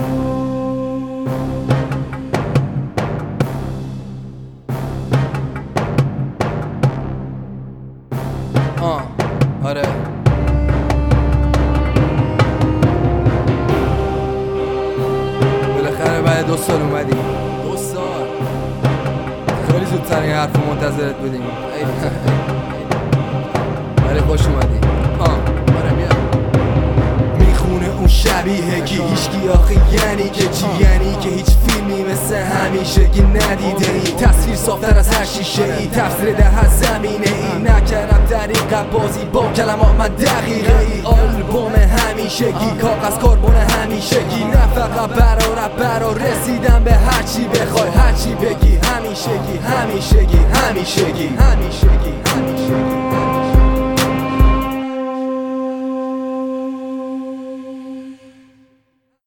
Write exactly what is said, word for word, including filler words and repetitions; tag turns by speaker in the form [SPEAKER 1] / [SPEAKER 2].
[SPEAKER 1] آه آره بالاخره بعد دو سال اومدی. دو سال خیلی زودتر این حرف منتظرت بودیم. ولی خوش اومدی. آه آره بیا.
[SPEAKER 2] میخونه اون شبیه کی هیچکی آخه یعنی که چی؟ یعنی که هیچ فیلمی مثل همیشگی ندیده ای. تصویر صافتر از هر شیشه ای، تفسیر ده از زمینه ای. نکردم طریقت بازی با کلمات من دقیقه ای. آلبوم همیشگی، کاغذ کربن همیشگی. نه فقط برا رپ برا رسیدم به هرچی بخوای هرچی بگی. همیشگی همیشگی همیشگی همیشگی همیشگی